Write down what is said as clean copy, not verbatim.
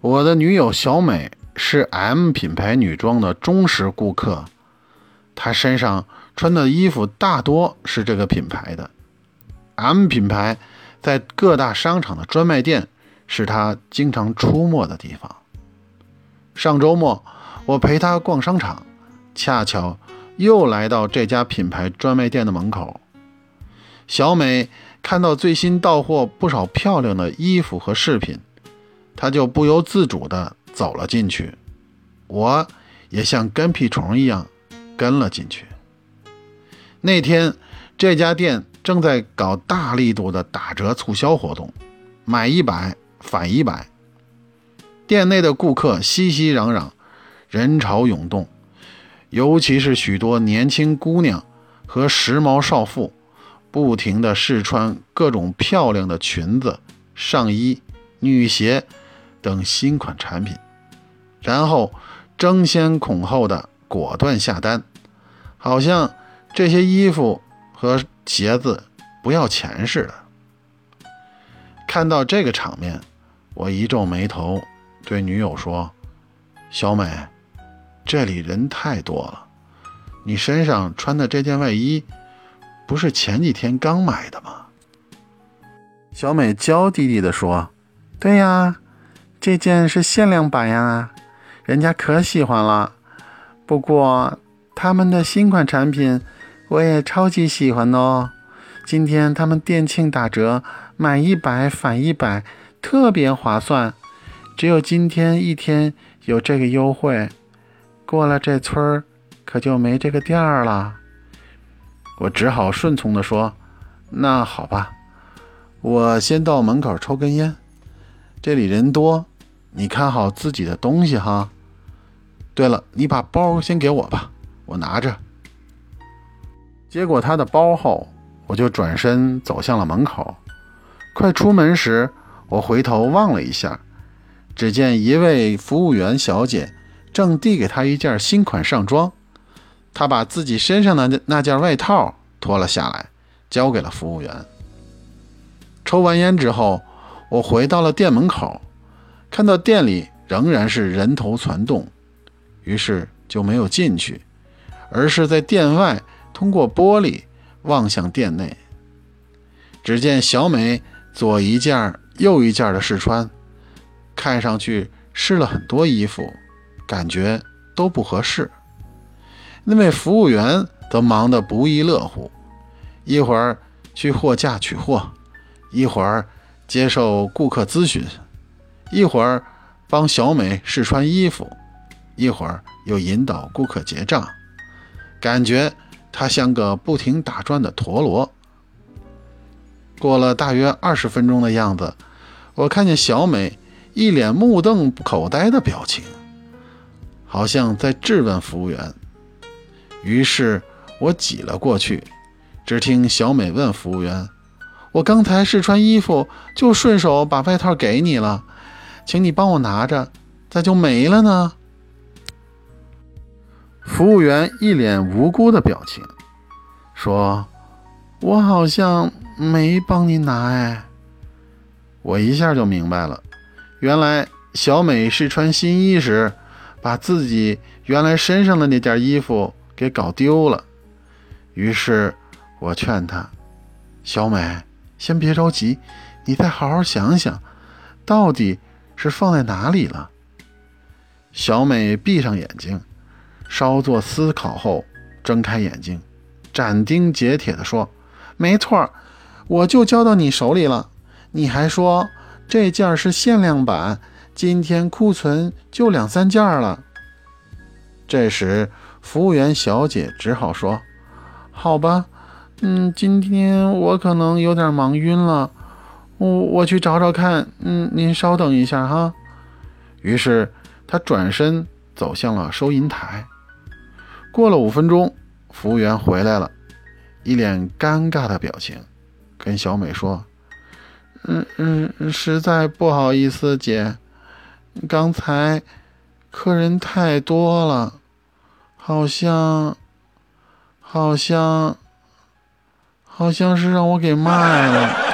我的女友小美是 M 品牌女装的忠实顾客，她身上穿的衣服大多是这个品牌的。M 品牌在各大商场的专卖店是她经常出没的地方。上周末我陪她逛商场，恰巧又来到这家品牌专卖店的门口。小美看到最新到货不少漂亮的衣服和饰品，她就不由自主地走了进去，我也像跟屁虫一样跟了进去。那天这家店正在搞大力度的打折促销活动，买100返100。店内的顾客熙熙攘攘，人潮涌动，尤其是许多年轻姑娘和时髦少妇不停地试穿各种漂亮的裙子、上衣、女鞋等新款产品，然后争先恐后的果断下单，好像这些衣服和鞋子不要钱似的。看到这个场面，我一皱眉头，对女友说：小美，这里人太多了，你身上穿的这件外衣不是前几天刚买的吗？小美娇滴滴地说：对呀，这件是限量版呀，人家可喜欢了。不过他们的新款产品我也超级喜欢哦，今天他们店庆打折，买100返100，特别划算，只有今天一天有这个优惠，过了这村可就没这个店了。我只好顺从地说：那好吧，我先到门口抽根烟，这里人多，你看好自己的东西哈。对了，你把包先给我吧，我拿着。接过他的包后，我就转身走向了门口。快出门时，我回头望了一下，只见一位服务员小姐正递给他一件新款上装，他把自己身上的那件外套脱了下来，交给了服务员。抽完烟之后，我回到了店门口，看到店里仍然是人头攒动，于是就没有进去，而是在店外通过玻璃望向店内。只见小美左一件右一件的试穿，看上去试了很多衣服，感觉都不合适。那位服务员则忙得不亦乐乎，一会儿去货架取货，一会儿接受顾客咨询，一会儿帮小美试穿衣服，一会儿又引导顾客结账，感觉他像个不停打转的陀螺。过了大约20分钟的样子，我看见小美一脸目瞪口呆的表情，好像在质问服务员。于是我挤了过去，只听小美问服务员：我刚才试穿衣服就顺手把外套给你了，请你帮我拿着，咋就没了呢？服务员一脸无辜的表情，说：我好像没帮你拿哎。我一下就明白了，原来小美试穿新衣时，把自己原来身上的那件衣服给搞丢了。于是我劝她：小美，先别着急，你再好好想想，到底是放在哪里了。小美闭上眼睛，稍作思考后睁开眼睛，斩钉截铁地说：没错，我就交到你手里了，你还说这件是限量版，今天库存就2、3件了。这时服务员小姐只好说：好吧，今天我可能有点忙晕了，我去找找看，您稍等一下哈。于是她转身走向了收银台。过了5分钟，服务员回来了，一脸尴尬的表情，跟小美说：实在不好意思姐，刚才客人太多了，好像是让我给卖了。